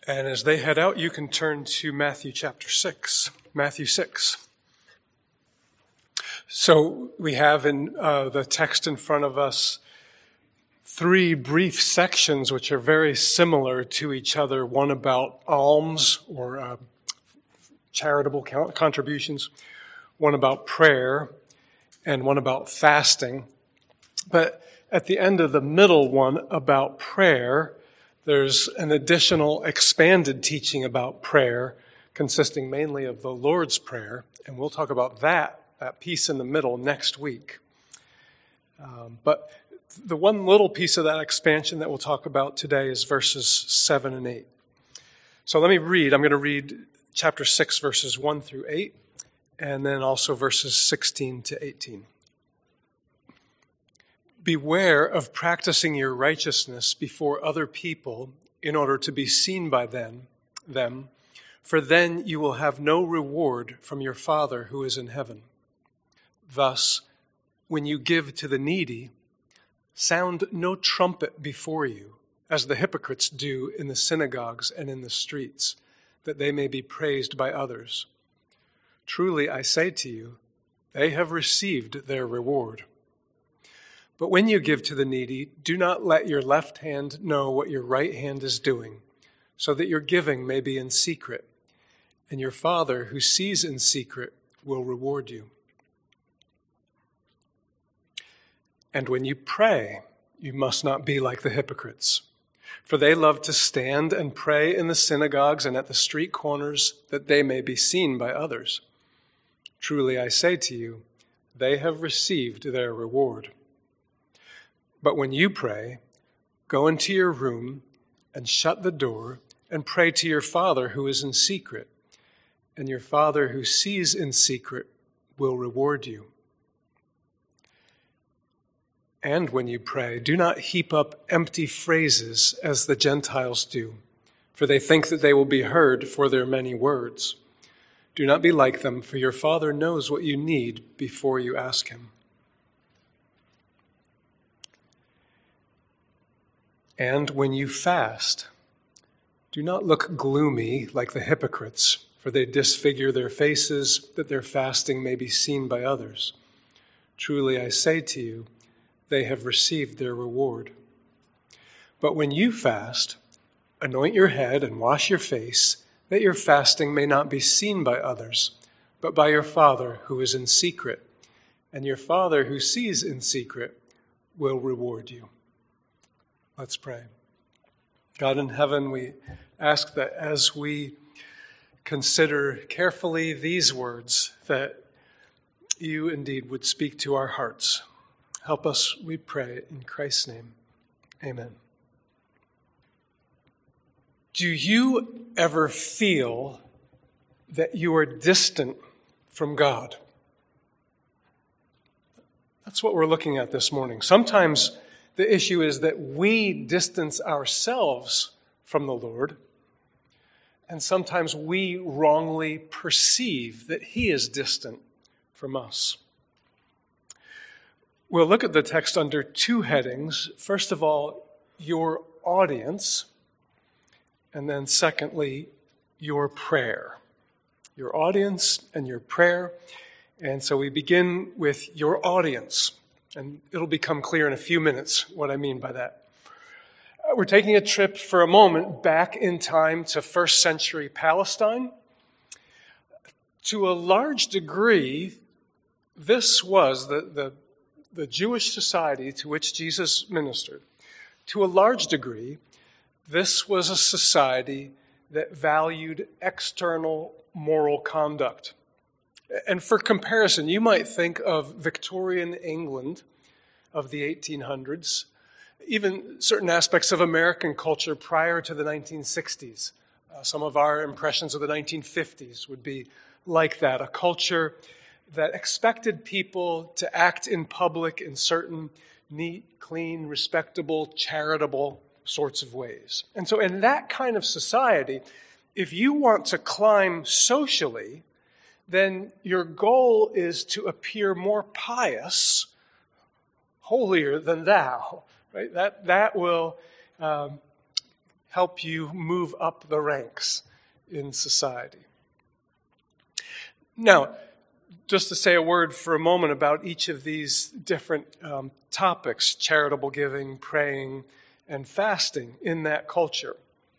And as they head out, you can turn to Matthew chapter 6. Matthew 6. So we have in the text in front of us three brief sections which are very similar to each other. One about alms or charitable contributions, one about prayer, and one about fasting. But at the end of the middle one about prayer, there's an additional expanded teaching about prayer consisting mainly of the Lord's Prayer, and we'll talk about that piece in the middle next week. But the one little piece of that expansion that we'll talk about today is verses 7 and 8. So let me read. I'm going to read chapter 6, verses 1 through 8, and then also verses 16 to 18. Beware of practicing your righteousness before other people in order to be seen by them, for then you will have no reward from your Father who is in heaven. Thus, when you give to the needy, sound no trumpet before you, as the hypocrites do in the synagogues and in the streets, that they may be praised by others. Truly, I say to you, they have received their reward. But when you give to the needy, do not let your left hand know what your right hand is doing, so that your giving may be in secret, and your Father who sees in secret will reward you. And when you pray, you must not be like the hypocrites, for they love to stand and pray in the synagogues and at the street corners, that they may be seen by others. Truly, I say to you, they have received their reward. But when you pray, go into your room and shut the door and pray to your Father who is in secret, and your Father who sees in secret will reward you. And when you pray, do not heap up empty phrases as the Gentiles do, for they think that they will be heard for their many words. Do not be like them, for your Father knows what you need before you ask him. And when you fast, do not look gloomy like the hypocrites, for they disfigure their faces, that their fasting may be seen by others. Truly, I say to you, they have received their reward. But when you fast, anoint your head and wash your face, that your fasting may not be seen by others, but by your Father who is in secret, and your Father who sees in secret will reward you. Let's pray. God in heaven, we ask that as we consider carefully these words, that you indeed would speak to our hearts. Help us, we pray, in Christ's name. Amen. Do you ever feel that you are distant from God? That's what we're looking at this morning. Sometimes the issue is that we distance ourselves from the Lord, and sometimes we wrongly perceive that he is distant from us. We'll look at the text under two headings. First of all, your audience, and then secondly, your prayer. Your audience and your prayer. And so we begin with your audience. And it'll become clear in a few minutes what I mean by that. We're taking a trip for a moment back in time to first century Palestine. To a large degree, this was the Jewish society to which Jesus ministered. To a large degree, this was a society that valued external moral conduct. And for comparison, you might think of Victorian England of the 1800s, even certain aspects of American culture prior to the 1960s. Some of our impressions of the 1950s would be like that, a culture that expected people to act in public in certain neat, clean, respectable, charitable sorts of ways. And so in that kind of society, if you want to climb socially, then your goal is to appear more pious, holier than thou. Right? That will help you move up the ranks in society. Now, just to say a word for a moment about each of these different topics, charitable giving, praying, and fasting in that culture.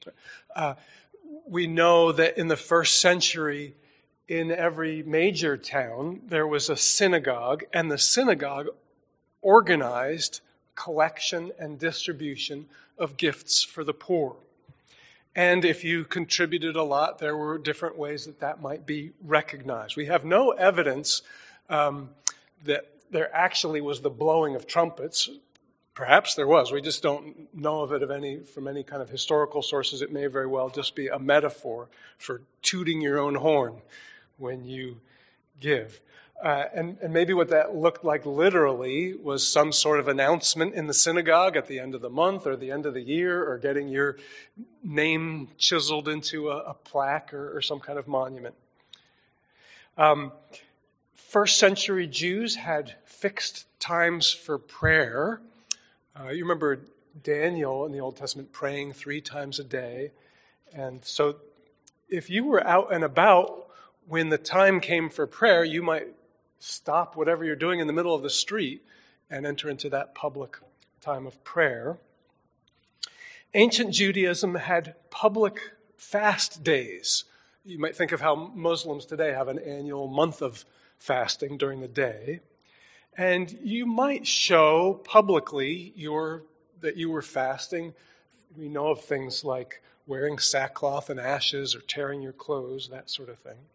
We know that in the first century, in every major town, there was a synagogue, and the synagogue organized collection and distribution of gifts for the poor. And if you contributed a lot, there were different ways that might be recognized. We have no evidence that there actually was the blowing of trumpets. Perhaps there was. We just don't know of it from any kind of historical sources. It may very well just be a metaphor for tooting your own horn when you give. And maybe what that looked like literally was some sort of announcement in the synagogue at the end of the month or the end of the year, or getting your name chiseled into a plaque or some kind of monument. First century Jews had fixed times for prayer. You remember Daniel in the Old Testament praying 3 times a day. And so if you were out and about when the time came for prayer, you might stop whatever you're doing in the middle of the street and enter into that public time of prayer. Ancient Judaism had public fast days. You might think of how Muslims today have an annual month of fasting during the day. And you might show publicly that you were fasting. We know of things like wearing sackcloth and ashes or tearing your clothes, that sort of thing.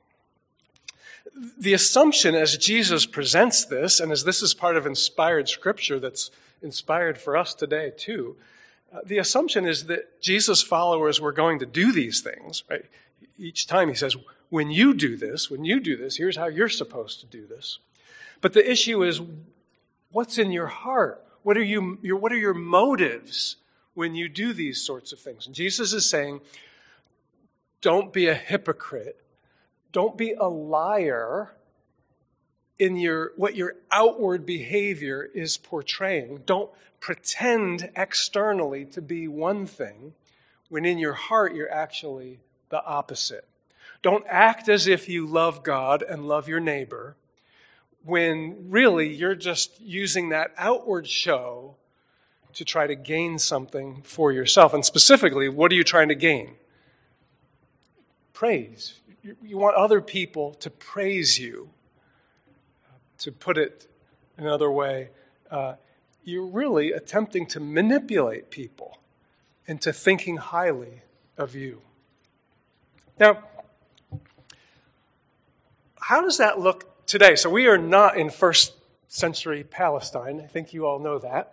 The assumption as Jesus presents this, and as this is part of inspired scripture that's inspired for us today too, the assumption is that Jesus' followers were going to do these things, right? Each time he says, when you do this, here's how you're supposed to do this. But the issue is, what's in your heart? What are your motives when you do these sorts of things? And Jesus is saying, don't be a hypocrite. Don't be a liar in what your outward behavior is portraying. Don't pretend externally to be one thing when in your heart you're actually the opposite. Don't act as if you love God and love your neighbor when really you're just using that outward show to try to gain something for yourself. And specifically, what are you trying to gain? Praise. You want other people to praise you. To put it another way, you're really attempting to manipulate people into thinking highly of you. Now, how does that look today? So we are not in first century Palestine. I think you all know that.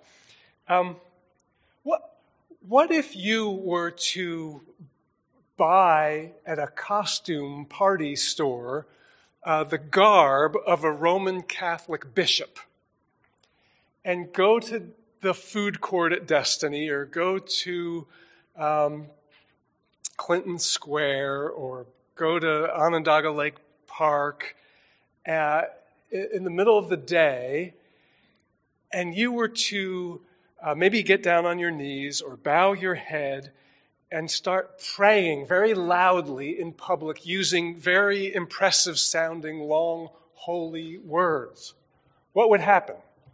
What if you were to buy at a costume party store the garb of a Roman Catholic bishop and go to the food court at Destiny or go to Clinton Square or go to Onondaga Lake Park in the middle of the day, and you were to maybe get down on your knees or bow your head and start praying very loudly in public using very impressive sounding, long, holy words, what would happen?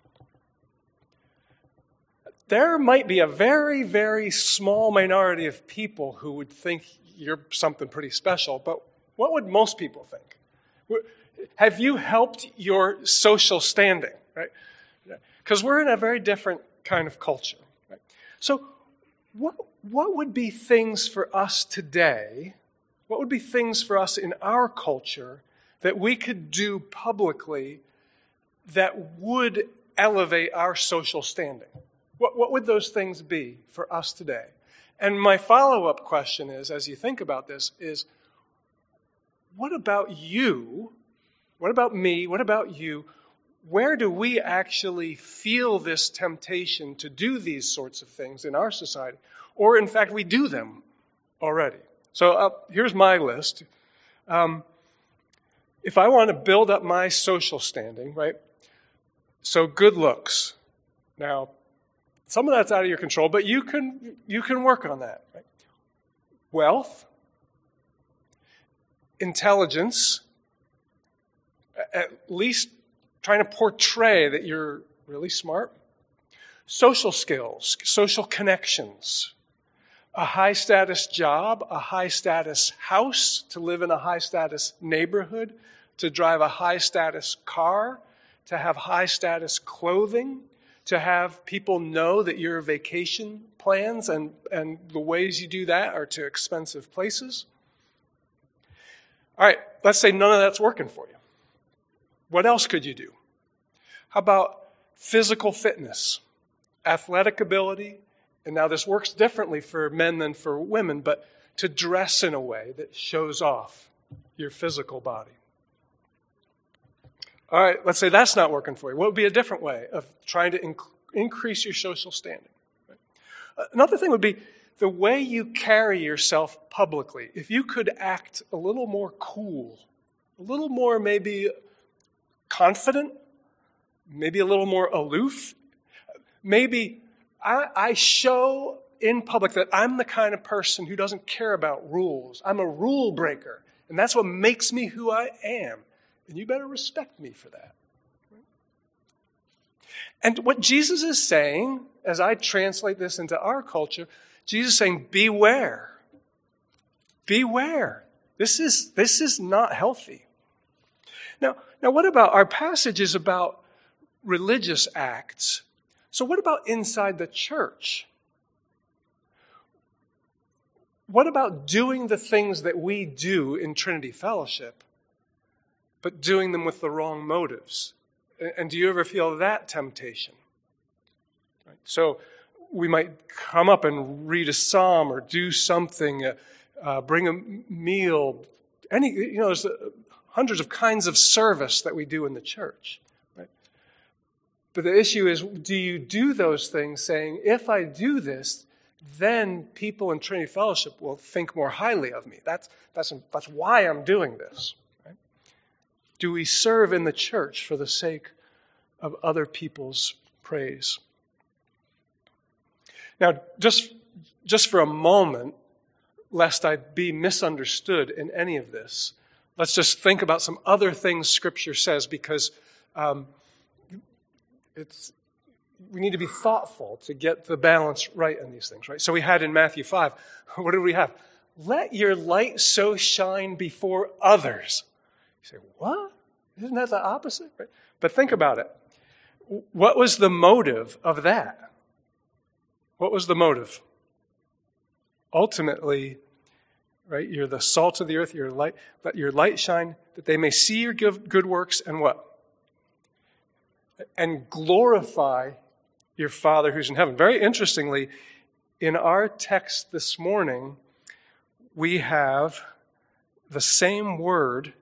There might be a very, very small minority of people who would think you're something pretty special, but what would most people think? Have you helped your social standing, right? Because we're in a very different kind of culture, right? So what would be things for us today, what would be things for us in our culture that we could do publicly that would elevate our social standing? What would those things be for us today? And my follow-up question is, as you think about this, is what about you? What about me? What about you? Where do we actually feel this temptation to do these sorts of things in our society? Or, in fact, we do them already. So here's my list. If I want to build up my social standing, right? So good looks. Now, Some of that's out of your control, but you can work on that. Right? Wealth, intelligence, at least trying to portray that you're really smart. Social skills, social connections, a high-status job, a high-status house, to live in a high-status neighborhood, to drive a high-status car, to have high-status clothing, to have people know that your vacation plans and the ways you do that are to expensive places. All right, let's say none of that's working for you. What else could you do? How about physical fitness, athletic ability? And now this works differently for men than for women, but to dress in a way that shows off your physical body. All right, let's say that's not working for you. What would be a different way of trying to increase your social standing? Right? Another thing would be the way you carry yourself publicly. If you could act a little more cool, a little more maybe confident, maybe a little more aloof, maybe I show in public that I'm the kind of person who doesn't care about rules. I'm a rule breaker, and that's what makes me who I am. And you better respect me for that. And what Jesus is saying, as I translate this into our culture, Jesus is saying, beware. Beware. This is not healthy. Now, what about our passages about religious acts? So what about inside the church? What about doing the things that we do in Trinity Fellowship, but doing them with the wrong motives? And do you ever feel that temptation? Right? So we might come up and read a psalm or do something, bring a meal. There's hundreds of kinds of service that we do in the church. Right? But the issue is, do you do those things saying, if I do this, then people in Trinity Fellowship will think more highly of me. That's why I'm doing this. Right? Do we serve in the church for the sake of other people's praise? Now, just for a moment, lest I be misunderstood in any of this, let's just think about some other things Scripture says, because we need to be thoughtful to get the balance right in these things, right? So we had in Matthew 5, what did we have? Let your light so shine before others. You say, what? Isn't that the opposite? Right? But think about it. What was the motive of that? What was the motive? Ultimately, right, you're the salt of the earth, your light, let your light shine, that they may see your good works and what? And glorify your Father who's in heaven. Very interestingly, in our text this morning, we have the same word.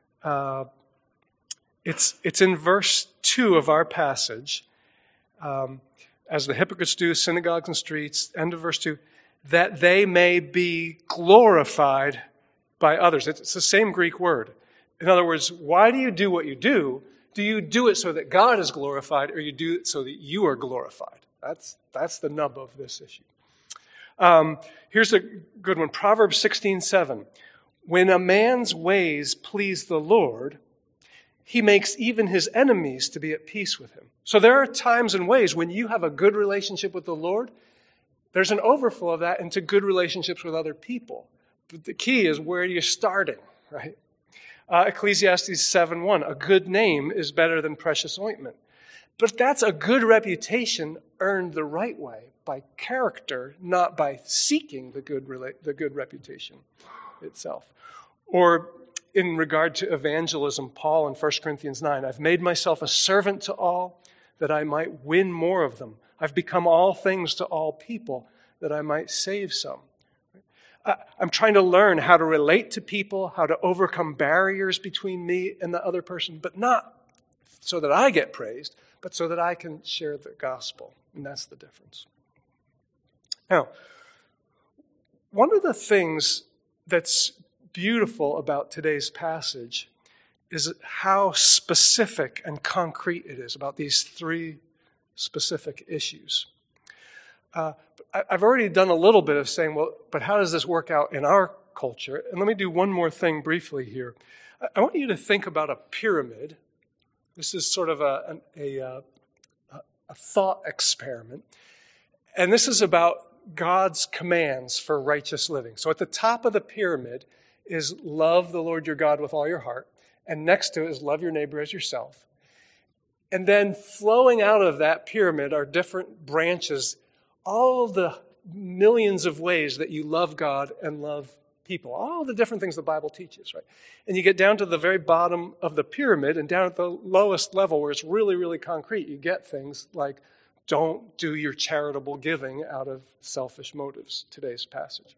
It's in verse 2 of our passage. As the hypocrites do, synagogues and streets, end of verse 2, that they may be glorified by others. It's the same Greek word. In other words, why do you do what you do? Do you do it so that God is glorified, or you do it so that you are glorified? That's the nub of this issue. Here's a good one. Proverbs 16:7. When a man's ways please the Lord, he makes even his enemies to be at peace with him. So there are times and ways when you have a good relationship with the Lord, there's an overflow of that into good relationships with other people. But the key is, where you're starting, right? Ecclesiastes 7:1, a good name is better than precious ointment. But that's a good reputation earned the right way, by character, not by seeking the good reputation itself. Or in regard to evangelism, Paul in 1 Corinthians 9, I've made myself a servant to all that I might win more of them. I've become all things to all people that I might save some. I'm trying to learn how to relate to people, how to overcome barriers between me and the other person, but not so that I get praised, but so that I can share the gospel. And that's the difference. Now, one of the things that's beautiful about today's passage is how specific and concrete it is about these three specific issues. I've already done a little bit of saying, well, but how does this work out in our culture? And let me do one more thing briefly here. I want you to think about a pyramid. This is sort of a thought experiment. And this is about God's commands for righteous living. So at the top of the pyramid is love the Lord your God with all your heart. And next to it is love your neighbor as yourself. And then flowing out of that pyramid are different branches, all the millions of ways that you love God and love people, all the different things the Bible teaches, right? And you get down to the very bottom of the pyramid, and down at the lowest level where it's really, really concrete, you get things like don't do your charitable giving out of selfish motives, today's passage,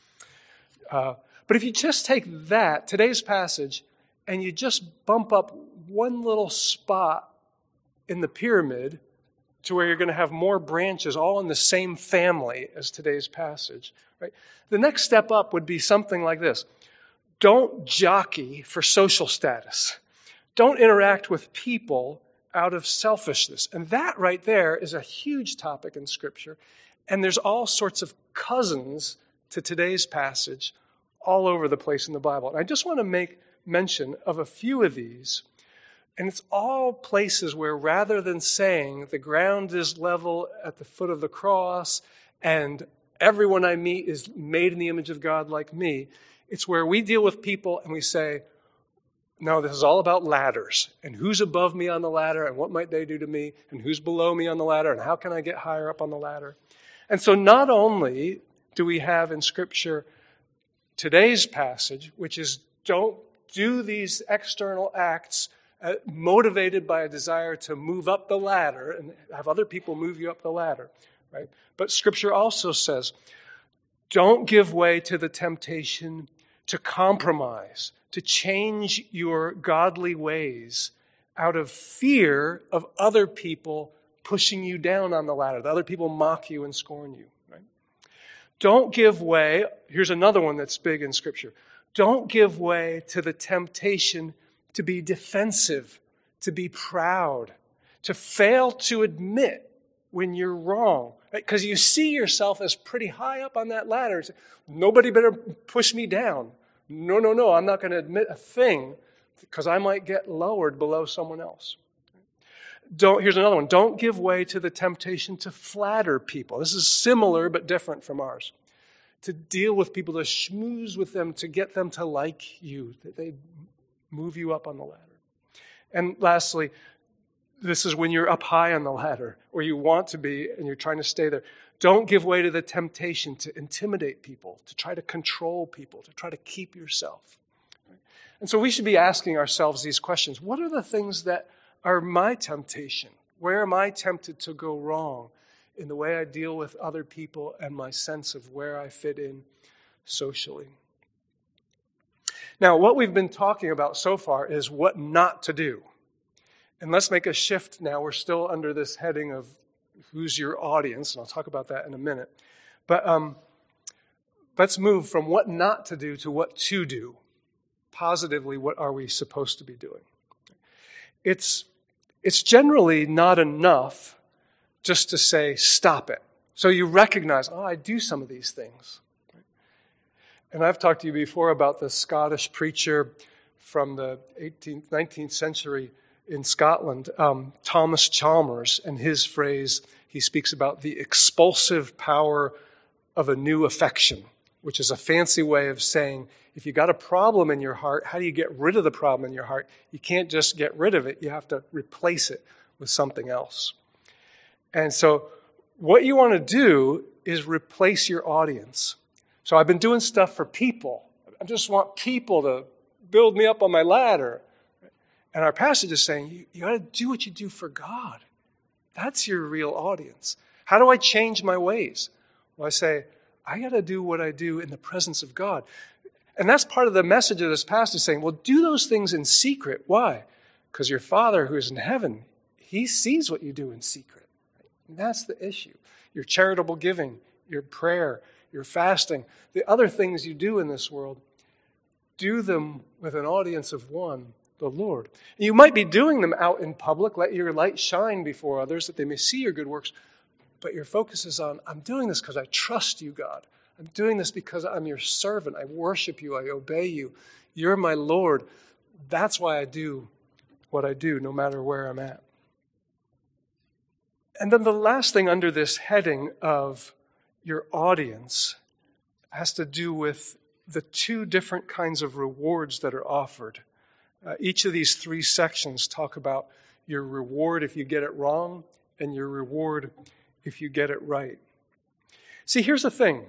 right? But if you just take that, today's passage, and you just bump up one little spot in the pyramid to where you're going to have more branches all in the same family as today's passage, right? The next step up would be something like this. Don't jockey for social status. Don't interact with people out of selfishness. And that right there is a huge topic in Scripture. And there's all sorts of cousins to today's passage all over the place in the Bible. And I just want to make mention of a few of these. And it's all places where rather than saying the ground is level at the foot of the cross and everyone I meet is made in the image of God like me, it's where we deal with people and we say, no, this is all about ladders and who's above me on the ladder and what might they do to me and who's below me on the ladder and how can I get higher up on the ladder. And so not only do we have in Scripture today's passage, which is don't do these external acts motivated by a desire to move up the ladder and have other people move you up the ladder, right? But Scripture also says, don't give way to the temptation to compromise, to change your godly ways out of fear of other people pushing you down on the ladder, the other people mock you and scorn you, right? Don't give way. Here's another one that's big in Scripture. Don't give way to the temptation to be defensive, to be proud, to fail to admit when you're wrong. Because you see yourself as pretty high up on that ladder. Nobody better push me down. No, I'm not going to admit a thing because I might get lowered below someone else. Here's another one. Don't give way to the temptation to flatter people. This is similar but different from ours. To deal with people, to schmooze with them, to get them to like you, that they move you up on the ladder. And lastly, this is when you're up high on the ladder, or you want to be, and you're trying to stay there. Don't give way to the temptation to intimidate people, to try to control people, to try to keep yourself. And so we should be asking ourselves these questions. What are the things that are my temptation? Where am I tempted to go wrong in the way I deal with other people and my sense of where I fit in socially? Now, what we've been talking about so far is what not to do. And let's make a shift now. We're still under this heading of who's your audience, and I'll talk about that in a minute. But let's move from what not to do to what to do. Positively, what are we supposed to be doing? It's generally not enough just to say, stop it. So you recognize, I do some of these things. And I've talked to you before about the Scottish preacher from the 18th, 19th century in Scotland, Thomas Chalmers, and his phrase, he speaks about the expulsive power of a new affection, which is a fancy way of saying, if you got a problem in your heart, how do you get rid of the problem in your heart? You can't just get rid of it. You have to replace it with something else. And so what you want to do is replace your audience. So I've been doing stuff for people. I just want people to build me up on my ladder. And our passage is saying, you got to do what you do for God. That's your real audience. How do I change my ways? Well, I say, I got to do what I do in the presence of God. And that's part of the message of this passage, saying, well, do those things in secret. Why? Because your Father who is in heaven, he sees what you do in secret. And that's the issue. Your charitable giving, your prayer, your fasting, the other things you do in this world, do them with an audience of one, the Lord. You might be doing them out in public. Let your light shine before others that they may see your good works. but your focus is on, I'm doing this because I trust you, God. I'm doing this because I'm your servant. I worship you. I obey you. You're my Lord. That's why I do what I do, no matter where I'm at. And then the last thing under this heading of your audience has to do with the two different kinds of rewards that are offered. Each of these three sections talk about your reward if you get it wrong and your reward if you get it right. See, here's the thing.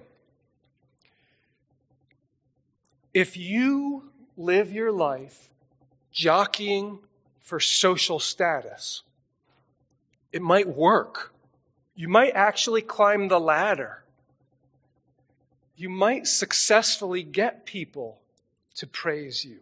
If you live your life jockeying for social status, it might work. You might actually climb the ladder. You might successfully get people to praise you.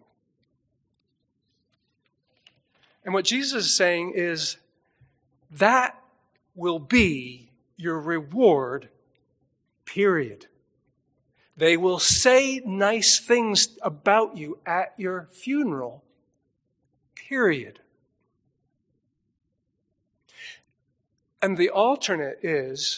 And what Jesus is saying is that will be your reward, period. They will say nice things about you at your funeral, period. And the alternate is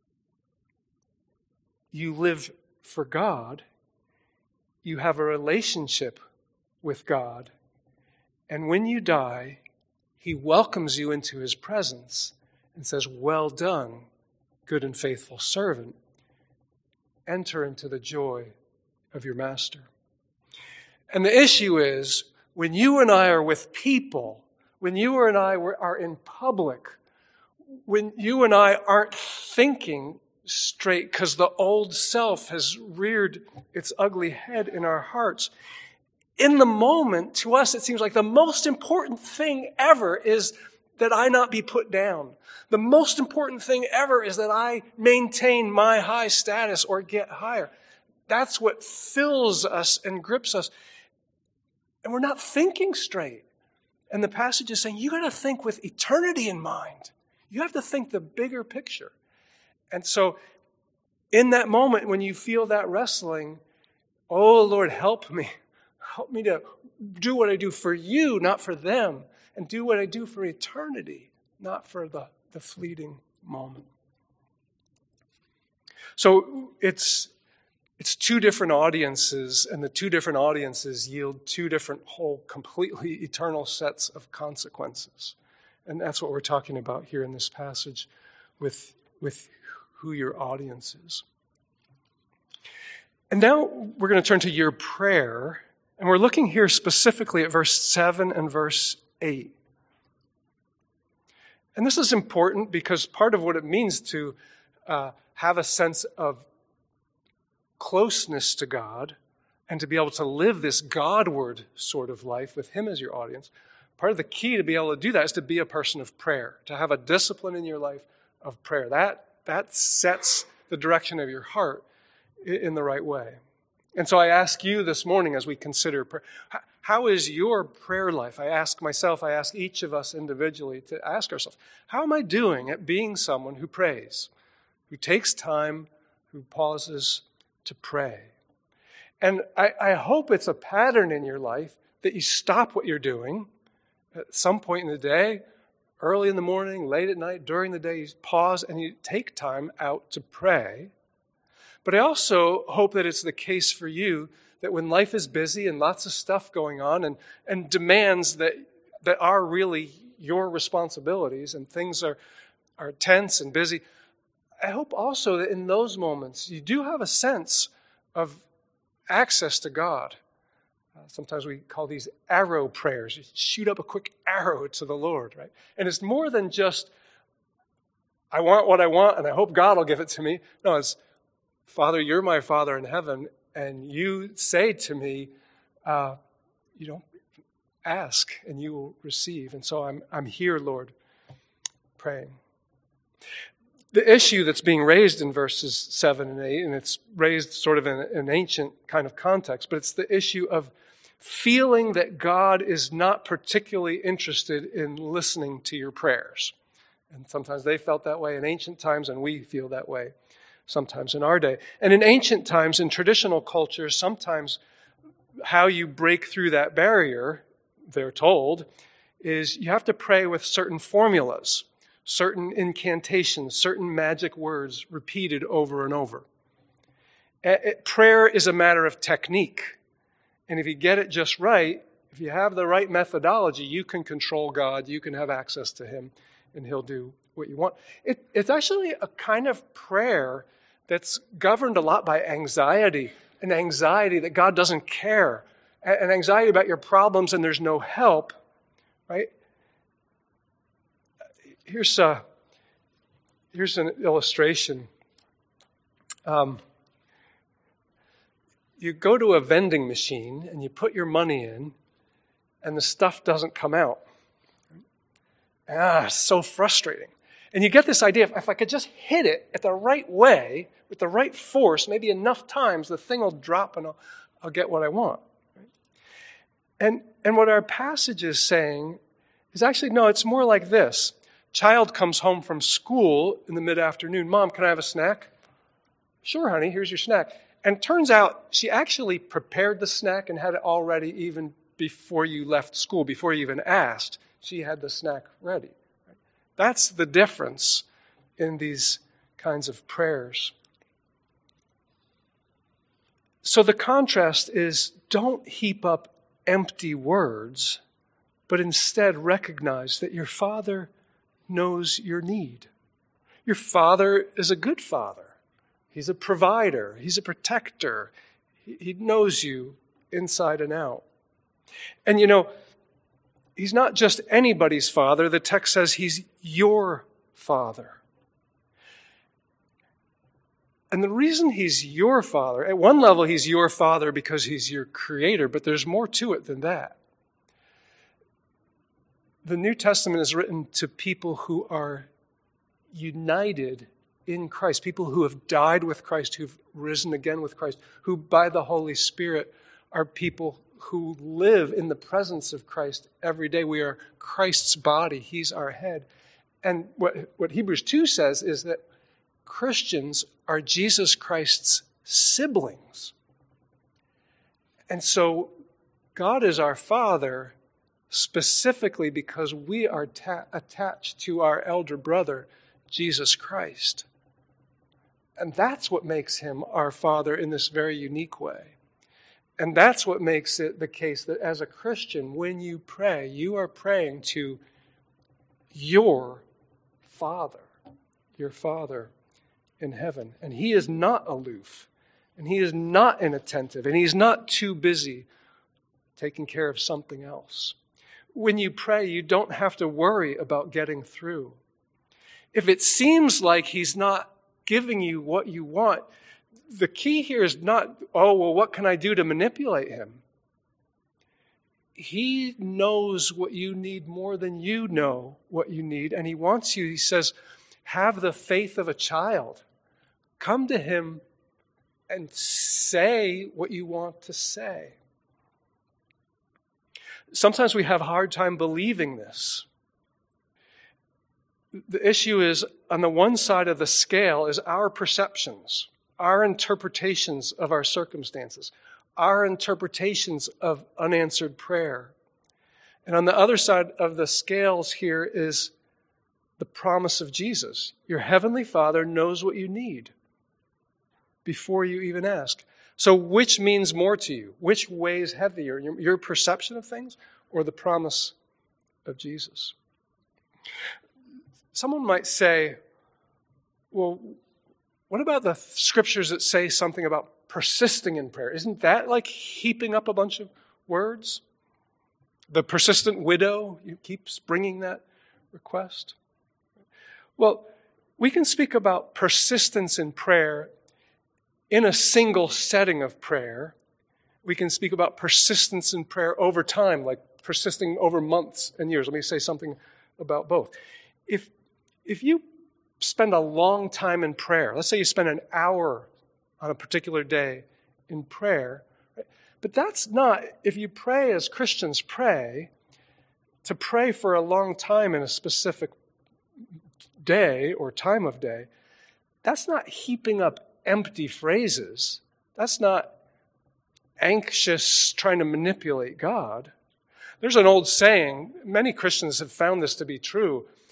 you live for God, you have a relationship with God, and when you die, He welcomes you into His presence and says, "Well done, good and faithful servant. Enter into the joy of your master." And the issue is, when you and I are with people, when you and I are in public, when you and I aren't thinking straight because the old self has reared its ugly head in our hearts, in the moment, to us, it seems like the most important thing ever is that I not be put down. The most important thing ever is that I maintain my high status or get higher. That's what fills us and grips us. And we're not thinking straight. And the passage is saying, you got to think with eternity in mind. You have to think the bigger picture. And so in that moment when you feel that wrestling, oh Lord, help me. Help me to do what I do for you, not for them. And do what I do for eternity, not for the fleeting moment. So it's two different audiences, and the two different audiences yield two different whole, completely eternal sets of consequences. And that's what we're talking about here in this passage with who your audience is. And now we're going to turn to your prayer, and we're looking here specifically at verse 7 and verse 8. And this is important because part of what it means to have a sense of closeness to God and to be able to live this Godward sort of life with Him as your audience, part of the key to be able to do that is to be a person of prayer, to have a discipline in your life of prayer. That sets the direction of your heart in the right way. And so I ask you this morning as we consider prayer, how is your prayer life? I ask myself, I ask each of us individually to ask ourselves, how am I doing at being someone who prays, who takes time, who pauses to pray? And I hope it's a pattern in your life that you stop what you're doing at some point in the day, early in the morning, late at night, during the day, you pause and you take time out to pray. But I also hope that it's the case for you that when life is busy and lots of stuff going on and demands that are really your responsibilities and things are tense and busy, I hope also that in those moments you do have a sense of access to God. Sometimes we call these arrow prayers. You shoot up a quick arrow to the Lord, right? And it's more than just, I want what I want and I hope God will give it to me. No, it's, Father, you're my Father in heaven, and you say to me, ask and you will receive. And so I'm here, Lord, praying. The issue that's being raised in verses 7 and 8, and it's raised sort of in an ancient kind of context, but it's the issue of feeling that God is not particularly interested in listening to your prayers. And sometimes they felt that way in ancient times, and we feel that way sometimes in our day. And in ancient times, in traditional cultures, sometimes how you break through that barrier, they're told, is you have to pray with certain formulas. certain incantations, certain magic words repeated over and over. Prayer is a matter of technique. And if you get it just right, if you have the right methodology, you can control God, you can have access to Him, and He'll do what you want. It's actually a kind of prayer that's governed a lot by anxiety, an anxiety that God doesn't care, an anxiety about your problems and there's no help, right? Here's an illustration. You go to a vending machine and you put your money in and the stuff doesn't come out. It's so frustrating. And you get this idea, if I could just hit it at the right way, with the right force, maybe enough times, the thing will drop and I'll get what I want. Right? And what our passage is saying is actually, no, it's more like this. Child comes home from school in the mid-afternoon. Mom, can I have a snack? Sure, honey, here's your snack. And turns out she actually prepared the snack and had it all ready even before you left school, before you even asked. She had the snack ready. Right? That's the difference in these kinds of prayers. So the contrast is, don't heap up empty words, but instead recognize that your Father knows your need. Your Father is a good Father. He's a provider. He's a protector. He knows you inside and out. And He's not just anybody's Father. The text says He's your Father. And the reason He's your Father, at one level He's your Father because He's your Creator, but there's more to it than that. The New Testament is written to people who are united in Christ, people who have died with Christ, who've risen again with Christ, who by the Holy Spirit are people who live in the presence of Christ every day. We are Christ's body. He's our head. And what Hebrews 2 says is that Christians are Jesus Christ's siblings. And so God is our Father specifically because we are attached to our elder brother, Jesus Christ. And that's what makes Him our Father in this very unique way. And that's what makes it the case that as a Christian, when you pray, you are praying to your Father in heaven. And He is not aloof, and He is not inattentive, and He's not too busy taking care of something else. When you pray, you don't have to worry about getting through. If it seems like He's not giving you what you want, the key here is not, what can I do to manipulate Him? He knows what you need more than you know what you need, and He wants you, He says, have the faith of a child. Come to Him and say what you want to say. Sometimes we have a hard time believing this. The issue is, on the one side of the scale is our perceptions, our interpretations of our circumstances, our interpretations of unanswered prayer. And on the other side of the scales here is the promise of Jesus. Your heavenly Father knows what you need before you even ask. So which means more to you? Which weighs heavier, your perception of things or the promise of Jesus? Someone might say, well, what about the scriptures that say something about persisting in prayer? Isn't that like heaping up a bunch of words? The persistent widow keeps bringing that request. Well, we can speak about persistence in prayer in a single setting of prayer. We can speak about persistence in prayer over time, like persisting over months and years. Let me say something about both. If you spend a long time in prayer, let's say you spend an hour on a particular day in prayer, right? But that's not, if you pray as Christians pray, to pray for a long time in a specific day or time of day, that's not heaping up empty phrases. That's not anxious trying to manipulate God. There's an old saying, many Christians have found this to be true,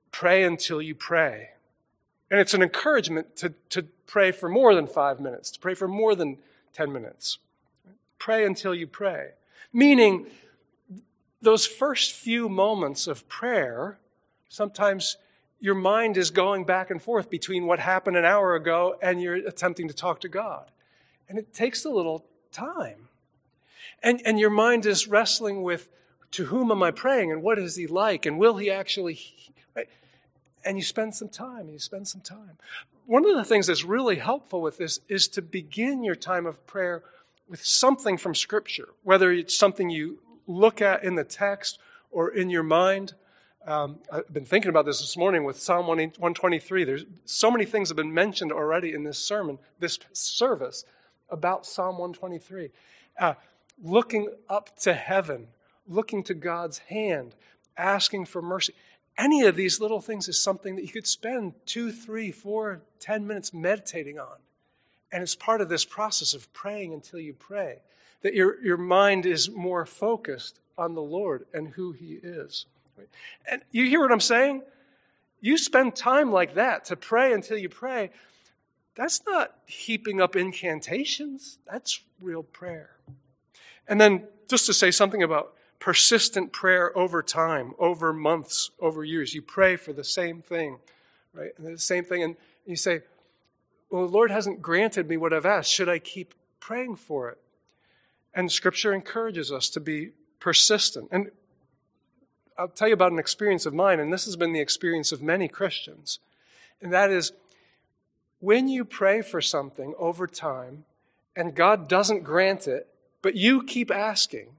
pray until you pray. And it's an encouragement to pray for more than 5 minutes, to pray for more than 10 minutes. Pray until you pray. Meaning, those first few moments of prayer, sometimes your mind is going back and forth between what happened an hour ago and you're attempting to talk to God. And it takes a little time. And your mind is wrestling with, to whom am I praying and what is he like and will he actually... Right? And you spend some time, One of the things that's really helpful with this is to begin your time of prayer with something from Scripture, whether it's something you look at in the text or in your mind. I've been thinking about this morning with Psalm 123. There's so many things have been mentioned already in this sermon, this service, about Psalm 123. Looking up to heaven, looking to God's hand, asking for mercy. Any of these little things is something that you could spend 2, 3, 4, 10 minutes meditating on. And it's part of this process of praying until you pray, that your mind is more focused on the Lord and who he is. And you hear what I'm saying? You spend time like that to pray until you pray. That's not heaping up incantations. That's real prayer. And then just to say something about persistent prayer over time, over months, over years. You pray for the same thing, right? And the same thing, and you say, well, the Lord hasn't granted me what I've asked. Should I keep praying for it? And Scripture encourages us to be persistent. And I'll tell you about an experience of mine, and this has been the experience of many Christians. And that is, when you pray for something over time, and God doesn't grant it, but you keep asking,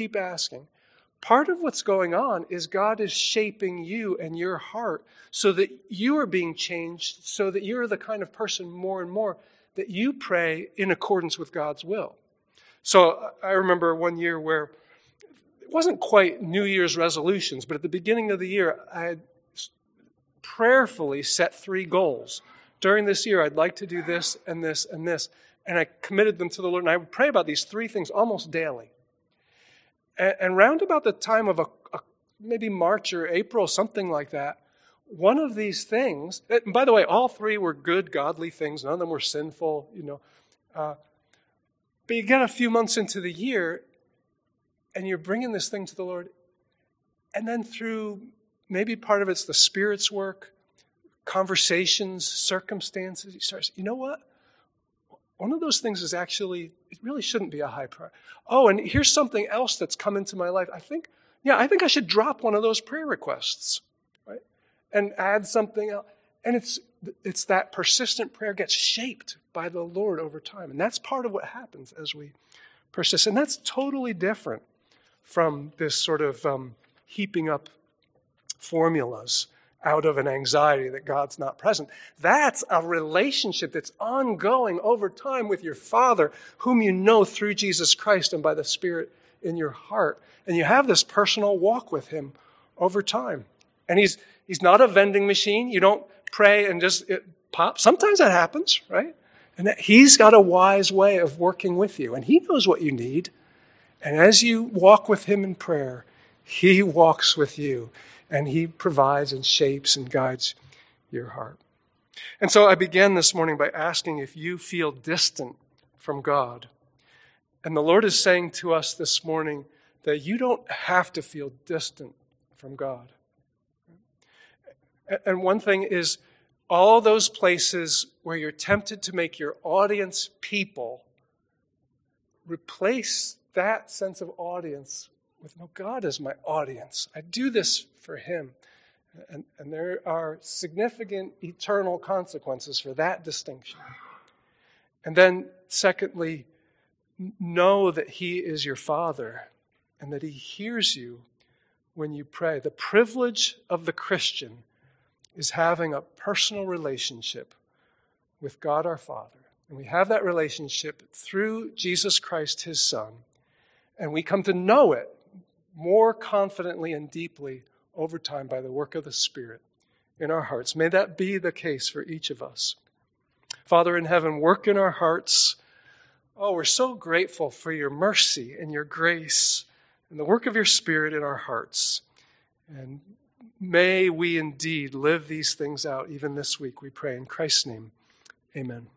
part of what's going on is God is shaping you and your heart so that you are being changed, so that you're the kind of person more and more that you pray in accordance with God's will. So I remember one year where it wasn't quite New Year's resolutions, but at the beginning of the year, I had prayerfully set 3 goals. During this year, I'd like to do this and this and this. And I committed them to the Lord. And I would pray about these 3 things almost daily. And round about the time of maybe March or April, something like that, one of these things, and by the way, all 3 were good, godly things. None of them were sinful, but you get a few months into the year, and you're bringing this thing to the Lord. And then through, maybe part of it's the Spirit's work, conversations, circumstances, you start saying, you know what? One of those things is actually, it really shouldn't be a high priority. Oh, and here's something else that's come into my life. I think I should drop one of those prayer requests, right? And add something else. And it's that persistent prayer gets shaped by the Lord over time. And that's part of what happens as we persist. And that's totally different from this sort of heaping up formulas out of an anxiety that God's not present. That's a relationship that's ongoing over time with your Father, whom you know through Jesus Christ and by the Spirit in your heart. And you have this personal walk with him over time. And he's not a vending machine. You don't pray and just it pops. Sometimes that happens, right? And he's got a wise way of working with you. And he knows what you need. And as you walk with him in prayer, he walks with you. And he provides and shapes and guides your heart. And so I began this morning by asking if you feel distant from God. And the Lord is saying to us this morning that you don't have to feel distant from God. And one thing is, all those places where you're tempted to make your audience people, replace that sense of audience with, no, God is my audience. I do this for him. And there are significant eternal consequences for that distinction. And then, secondly, know that he is your Father and that he hears you when you pray. The privilege of the Christian is having a personal relationship with God our Father. And we have that relationship through Jesus Christ, his Son. And we come to know it more confidently and deeply over time by the work of the Spirit in our hearts. May that be the case for each of us. Father in heaven, work in our hearts. Oh, we're so grateful for your mercy and your grace and the work of your Spirit in our hearts. And May we indeed live these things out even this week, we pray in Christ's name. Amen.